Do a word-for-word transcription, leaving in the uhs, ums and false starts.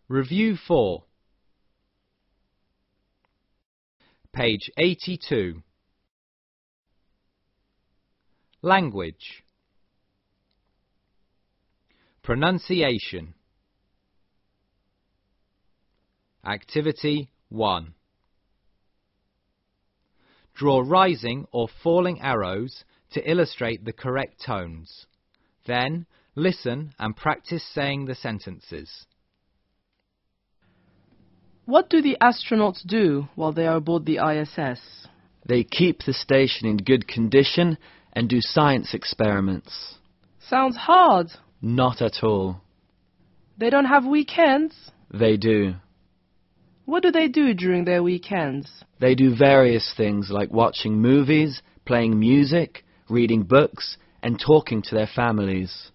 Review four. Page eighty-two. Language. Pronunciation. Activity one. Draw rising or falling arrows to illustrate the correct tones. Then, listen and practice saying the sentences. What do the astronauts do while they are aboard the I S S? They keep the station in good condition and do science experiments. Sounds hard. Not at all. They don't have weekends? They do. What do they do during their weekends? They do various things like watching movies, playing music, reading books, and talking to their families.